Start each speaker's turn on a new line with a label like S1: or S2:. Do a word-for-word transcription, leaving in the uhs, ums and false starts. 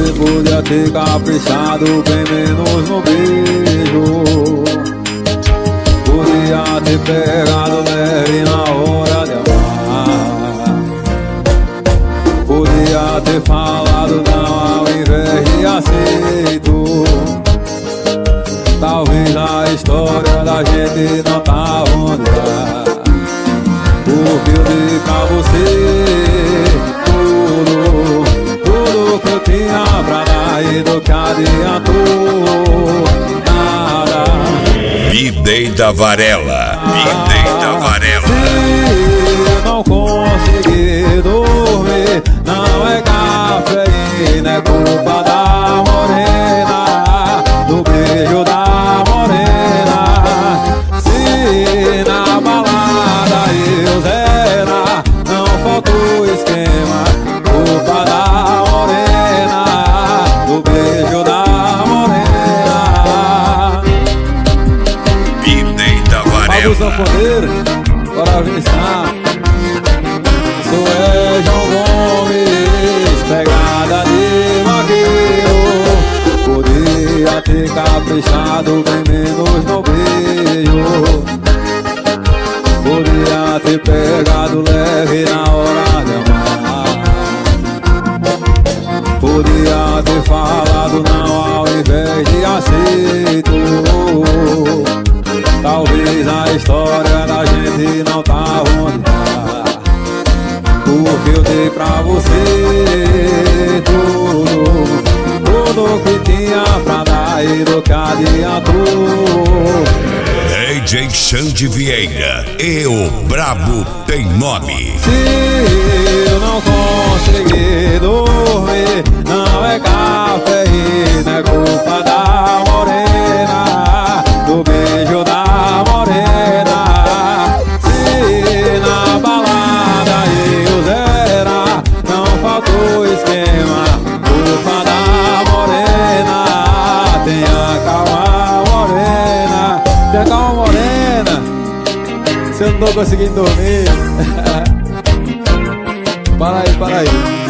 S1: Você podia ter caprichado bem menos no beijo. Podia ter pegado leve na hora de amar. Podia ter falado não ao invés de aceito. Talvez a história da gente não tá onde tá, porque eu dei pra você tudo, tudo que eu tinha pra dar e do que adiantou nada.
S2: Bidei da Varela, Bidei da Varela.
S1: Se eu não conseguir dormir, não é cafeína, é culpa da morena, do beijo da morena. Se na balada eu zera, não faltou esquema, culpa da morena, do beijo da morena.
S2: Bidei da
S1: Pago
S2: Varela.
S1: sanfoneiro, bora avisar. Sou é João Gomes, pegada de vaqueiro. Podia ter caprichado bem menos no beijo. Podia ter pegado leve na hora de amar. Podia ter falado não ao invés de aceito. Talvez a história da gente não tá onde tá, porque eu dei pra você tudo, tudo que tinha pra dar e do que adiantou.
S2: D J Xande Vieira e o Brabo tem nome.
S1: Se eu não conseguir dormir, não é cafeína, é culpa da morena, do beijo da morena. Se na balada eu zera, não faltou esquema, culpa da morena. Tenha calma, morena, tenha calma, morena, se eu não tô conseguindo dormir. Para aí, para aí.